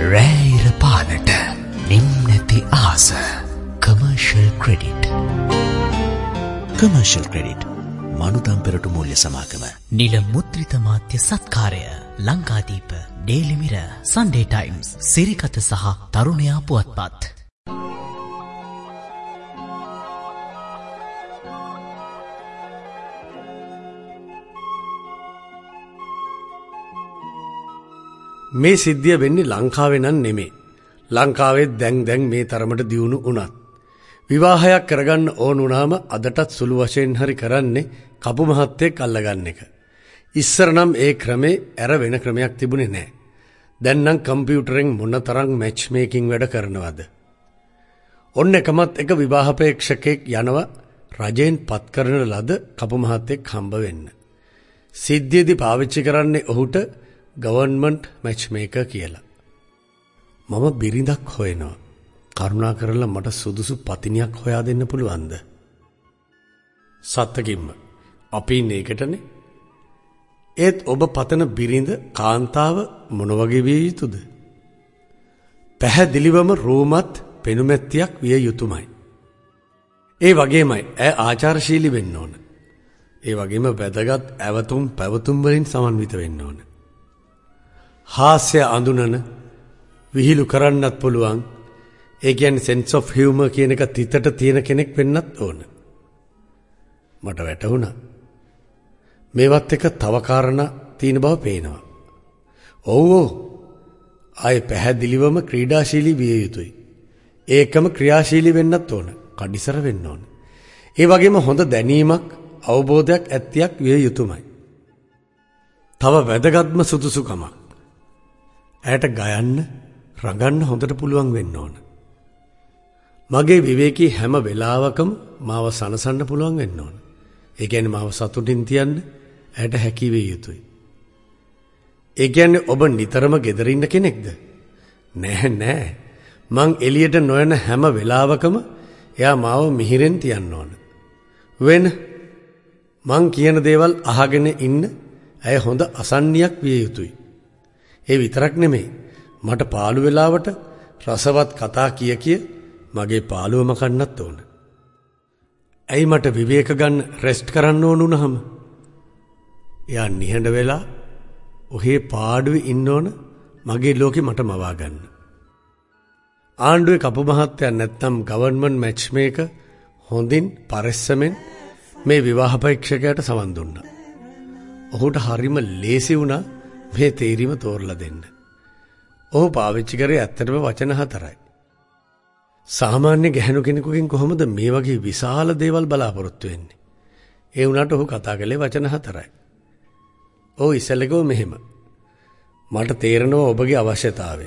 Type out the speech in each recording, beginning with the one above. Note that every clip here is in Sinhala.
රෑයිර පානට නිම් නැති ආස. Commercial credit. කමර්ෂල් ක්‍රෙඩිට් මනුදම් පෙරටු මූල්‍ය සමාගම. නිල මුද්‍රිත මාධ්‍ය සත්කාරය. Lankadeepa, daily mirror, Sunday times, Sirikatha සහ තරුණයා පුවත්පත්. මේ සිද්ධිය වෙන්නේ ලංකාවේ නම් නෙමේ. ලංකාවේ දැන් මේ තරමට දියුණු වුණත් විවාහයක් කරගන්න ඕන වුණාම අදටත් සුළු වශයෙන් හරි කරන්නේ කපු මහත්තයෙක් අල්ලගන්න එක. ඉස්සර නම් ඒ ක්‍රමේ ඇර වෙන ක්‍රමයක් තිබුණේ නැහැ. දැන් නම් කම්පියුටරෙන් මොනතරම් මැච් මේකින් වැඩ කරනවද? ඔන්න එකමත් එක විවාහපේක්ෂකෙක් යනවා රජයෙන් පත් කරන ලද කපු මහත්තයෙක් හම්බ වෙන්න. සිද්ධියේදී පාවිච්චි කරන්නේ ඔහුට ගවර්න්මන්ට් මැච් මේකර් කියලා. මම බිරිඳක් හොයනවා. කරුණා කරලා මට සුදුසු පතිනියක් හොයා දෙන්න පුළුවන්ද? සත්තකින්ම අපි ඉන්නේ ඒකටනේ. ඒත් ඔබ පතන බිරිඳ කාන්තාව මොන වගේ විය යුතුද? පැහැදිලිවම රූමත් පෙනුමැත්තියක් විය යුතුමයි. ඒ වගේමයි ඇය ආචාරශීලී වෙන්න ඕන. ඒ වගේම වැදගත් ඇවතුම් පැවතුම් වලින් සමන්විත වෙන්න ඕන. හාස්‍ය අඳුනන විහිළු කරන්නත් පුළුවන්. ඒ කියන්නේ sense of humor කියන එක තිතට තියෙන කෙනෙක් වෙන්නත් ඕන. මට වැටහුණා. මේවත් එක තව කාරණා තියෙන බව පේනවා. ඔව් ආයේ පැහැදිලිවම ක්‍රීඩාශීලී විය යුතුයි. ඒකම ක්‍රියාශීලී වෙන්නත් ඕන. කඩිසර වෙන්න ඕන. ඒ වගේම හොඳ දැනීමක් අවබෝධයක් ඇත්තියක් විය යුතුමයි. තව වැදගත්ම සුදුසුකමක්. ඇයට ගයන්න රඟන්න හොඳට පුළුවන් වෙන්න ඕන. මගේ විවේකී හැම වෙලාවකම මාව සනසන්න පුළුවන් වෙන්න ඕන. ඒ කියන්නේ මාව සතුටින් තියන්න ඇයට හැකි විය යුතුයි. ඒ කියන්නේ ඔබ නිතරම ගෙදර ඉන්න කෙනෙක්ද? නෑ. මං එළියට නොයන හැම වෙලාවකම එයා මාව මිහිරෙන් තියන්න ඕන. මං කියන දේවල් අහගෙන ඉන්න ඇය හොඳ අසන්නියක් විය යුතුයි. ඒ විතරක් නෙමෙයි. මට පාළු වෙලාවට රසවත් කතා කිය මගේ පාළුවම කන්නත් ඕන. ඇයි මට විවේක ගන්න රෙස්ට් කරන්න ඕන වුණාම එයා නිහඬ වෙලා ඔහේ පාඩුවේ ඉන්න ඕන මගේ ලෝකෙ මට මවා ගන්න. ආණ්ඩුවේ කපු මහත්තයා නැත්තම් ගවර්න්මන්ට් මැච් මේකර් හොඳින් පරිස්සමෙන් මේ විවාහ පරීක්ෂකයාට සමන් දුන්නා. ඔහුට හරිම ලේසි වුණා මේ තේරීම තෝරලා දෙන්න. ඔහු පාවිච්චි කරේ ඇත්තටම වචන 4යි. සාමාන්‍ය ගැහණු කෙනෙකුගෙන් කොහොමද මේ වගේ විශාල දේවල් බලාපොරොත්තු වෙන්නේ? ඒ වුණාට ඔහු කතා කළේ වචන 4යි. ඔව් ඉස්සෙල්ලකෝ මෙහෙම. මට තේරෙනවා ඔබගේ අවශ්‍යතාවය.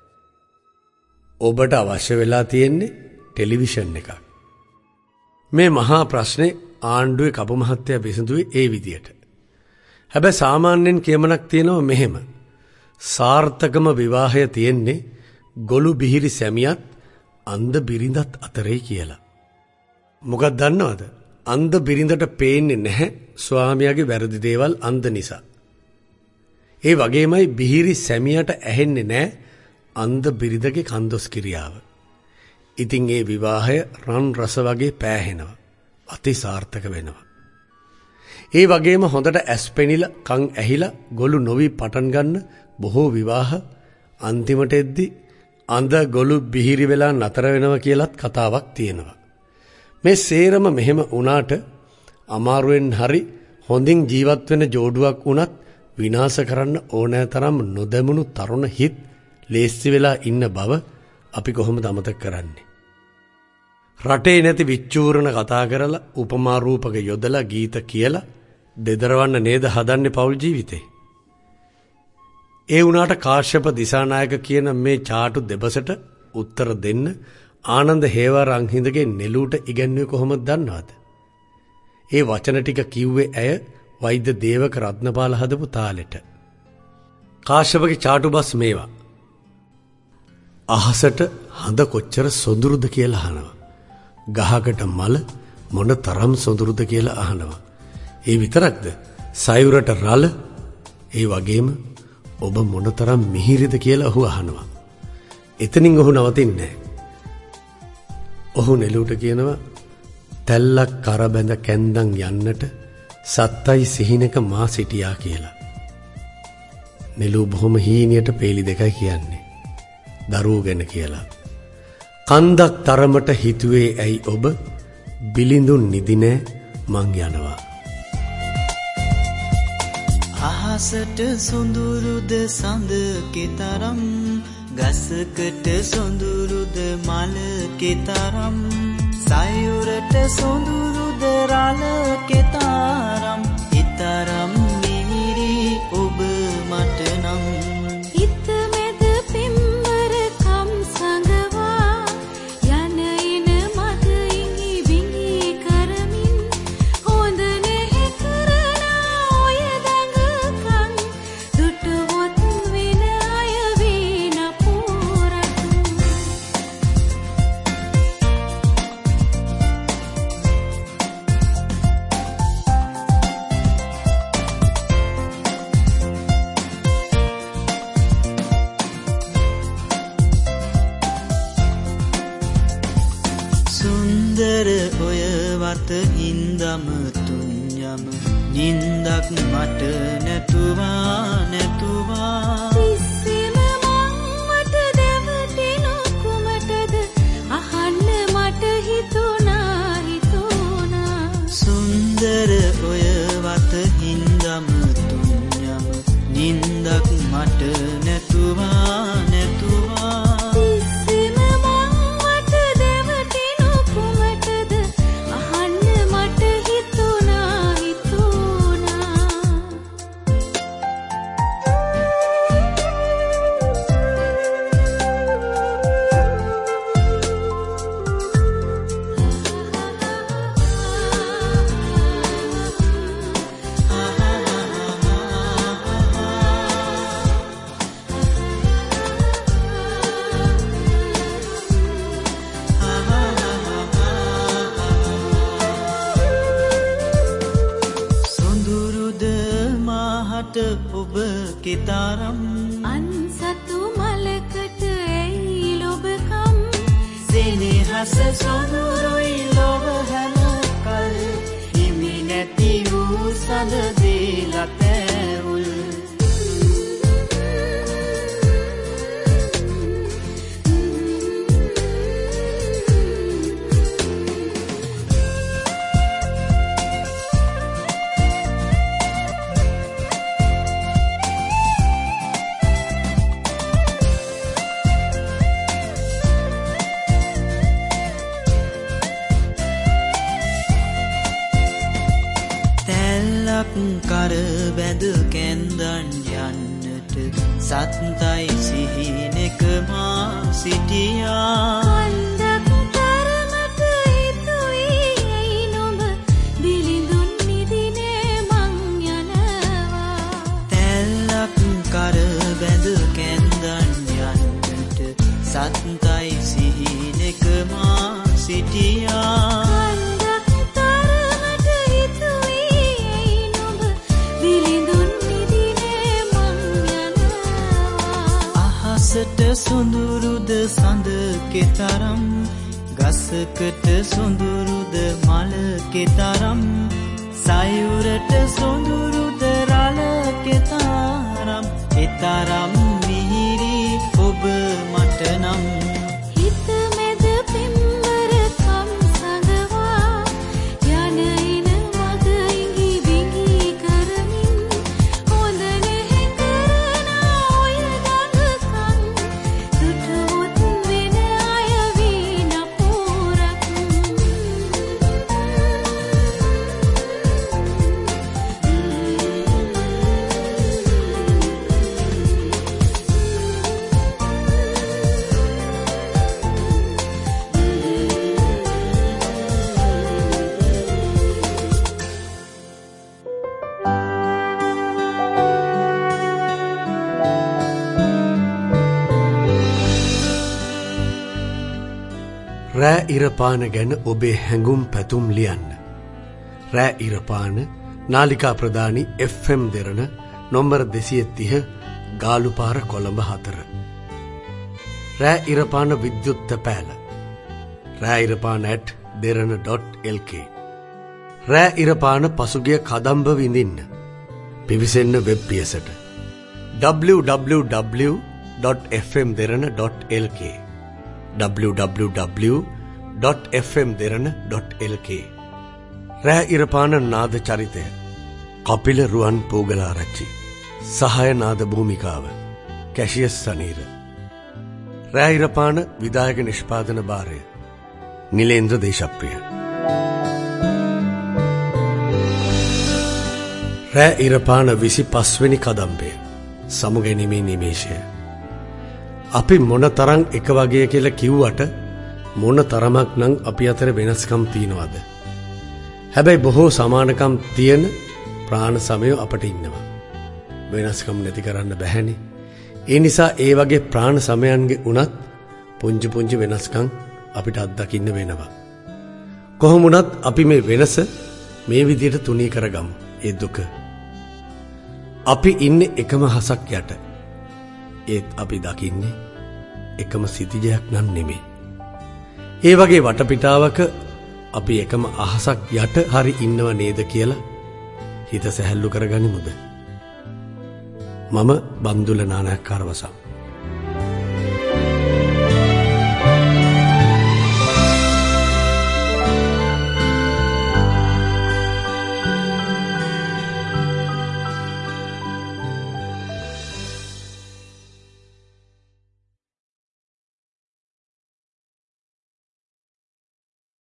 ඔබට අවශ්‍ය වෙලා තියෙන්නේ ටෙලිවිෂන් එකක්. මේ මහා ප්‍රශ්නේ ආණ්ඩුවේ කපු මහත්තයා විසඳුවේ ඒ විදියට. හැබැයි සාමාන්‍යයෙන් කියමනක් තියෙනවා මෙහෙම. සාර්ථකම විවාහය තියෙන්නේ ගොළු බිහිරි සැමියත් අන්ධ බිරිඳත් අතරේ කියලා. මොකක්ද දන්නවද? අන්ධ බිරිඳට පේන්නේ නැහැ ස්වාමියාගේ වැරදි දේවල් අන්ධ නිසා. ඒ වගේමයි බිහිරි සැමියාට ඇහෙන්නේ නැහැ අන්ධ බිරිඳගේ කන්දොස් කිරියාව. ඉතින් ඒ විවාහය රන් රස වගේ පෑහෙනවා. අති සාර්ථක වෙනවා. ඒ වගේම හොඳට ඇස් පෙනිලා කන් ඇහිලා ගොළු නොවි පටන් ගන්න බොහෝ විවාහ අන්තිමට එද්දි අඳ ගොළු බිහිරි වෙලා නතර වෙනවා කියලත් කතාවක් තියෙනවා. මේ සේරම මෙහෙම වුණාට අමාරුවෙන් හරි හොඳින් ජීවත් වෙන ජෝඩුවක් වුණත් විනාශ කරන්න ඕනෑ තරම් නොදැමුණු තරුණ හිත් ලේස්ති වෙලා ඉන්න බව අපි කොහොමද අමතක කරන්නේ? රටේ නැති විච්චූරණ කතා කරලා උපමා රූපක යොදලා ගීත කියලා දෙදරවන්න නේද හදන්නේ පෞල් ජීවිතේ. ඒ වුණාට කාශ්‍යප දිසානායක කියන මේ චාටු දෙබසට උත්තර දෙන්න ආනන්ද හේවාරංහිඳගේ නෙළුට ඉගැන්වුවේ කොහොමද දන්නවද? ඒ වචන ටික කිව්වේ ඇය වෛද්‍ය දේවක රත්නපාල හදපු තාලෙට. කාශ්‍යපගේ චාටු බස් මේවා. අහසට හඳ කොච්චර සොඳුරුද කියලා අහනවා. ගහකට මල මොන තරම් සොඳුරුද කියලා අහනවා. ඒ විතරක්ද? සයුරට රළ ඒ වගේම ඔබ මොනතරම් මිහිරිද කියලා ඔහු අහනවා. එතනින් ඔහු නවතින්නේ නැහැ. ඔහු නෙළුවට කියනවා තැල්ලක් කර බැඳ කැන්දන් යන්නට සත්තයි සිහිනක මා සිටියා කියලා. නෙළු බොහොම හීනියට පේලි දෙකයි කියන්නේ. දරුවෝ ගැන කියලා. කන්දක් තරමට හිතුවේ ඇයි ඔබ බිලිඳුන් නිදි නෑ මං යනවා. අහසට සොඳුරුද සඳ කෙතරම් ගසකට සොඳුරුද මල කෙතරම් සයුරට සොඳුරුද රළ කෙතරම් ඊතරම් මිහිරි ඔබ මට නම් හිත මැද පෙම්බර කම් සංගවා යන එන මද ඉඟි බිඟි කරමින් හොඳ නැහැ කරනා ඔය දඟකම් දුටුවොත් වෙන අය වේන පෝරක් සුන්දර ඔය වත හින්දම තුන්යම නින්දක් මට නැතුවා තිස්සෙම මං මට දැවටෙන කුමටද අහන්න මට හිතුණා සුන්දර ඔය වත හින්දම තුන්යම නින්දක් මට නැතුවා තිස්සෙම මං මට දැවටෙන කුමටද අහන්න මට හිතුණා සොඳුරුද මාහට ඔබ කෙතරම් අන්සතු මලකට ඇයි ලොබකම් සෙනෙහස සොඳුරුයි ලොව හැම කල් හිමි නැති වූ සඳ දේලත් ඇවුල් තැල්ලක් කර බැඳ කැන්දන් යන්නට සත්තයි සිහිනෙක මා සිටියා කන්දක් තරමට හිතුයි ඇයි නුඹ බිලිඳුන් නිදිනේ මං යනවා තැල්ලක් කර බැඳ කැන්දන් යන්නට සත්තයි සිහිනෙක මා සිටියා කන්දක් තරමට හිතුයි ඇයි නුඹ බිලිඳුන් නිදිනේ මං යනවා අහසට සොඳුරුද සඳ කෙතරම් ගසකට සොඳුරුද මල කෙතරම් සයුරට සොඳුරුද රළ කෙතරම් ඊතරම් මිහිරි ඔබ මට නම් හිත මැද පෙම්බර කම් සංගවා යන එන මද ඉඟි බිඟි කරමින් හොඳ නැහැ කරනා ඔය දඟකම් දුටුවොත් වෙන අය වේන පෝරක් රෑ ඉරපාන ගැන ඔබේ හැඟුම් පැතුම් ලියන්න. රෑ ඉරපාන නාලිකා ප්‍රධානි FM දෙරණ නොම්බර 230 ගාලුපාර කොළඹ 4. රෑ ඉරපාන විද්‍යුත්ත පෑල. රෑ ඉරපාන @derana.lk. රෑ ඉරපාන පසුගිය කදම්බ විඳින්න. පිවිසෙන්න වෙබ් පියසට www.fmderana.lk www.fmderana.lk. රෑ ඉරපාන නාද චරිතය කපිල රුවන් පෝගලාරච්චි. සහාය නාද භූමිකාව කැෂියස් සනීර. රෑ ඉරපාන විදායක නිෂ්පාදන භාරය නිලේන්ද්‍ර දේශප්‍රිය. රෑ ඉරපාන 25 වෙනි කදම්බය සමුගැනීමේ නිමේෂය. අපි මොන තරම් එක වගේ කියලා කිව්වට මොන තරමක් නම් අපි අතර වෙනස්කම් තියනවද? හැබැයි බොහෝ සමානකම් තියෙන ප්‍රාණ සමයෝ අපට ඉන්නවා. වෙනස්කම් නැති කරන්න බැහැනේ. ඒ නිසා ඒ වගේ ප්‍රාණ සමයන්ගේ උනත් පුංචි පුංචි වෙනස්කම් අපිට අත්දකින්න වෙනවා. කොහොම වුණත් අපි මේ වෙනස මේ විදිහට තුනී කරගමු. ඒ දුක. අපි ඉන්නේ එකම හසක් යට. ඒත් අපි දකින්නේ එකම සිතිජයක් නම් නෙමෙයි. ඒ වගේ වටපිටාවක අපි එකම අහසක් යට හරි ඉන්නව නේද කියලා හිත සැහැල්ලු කරගනිමුද? මම බන්දුල නානායක්කාර වසම්.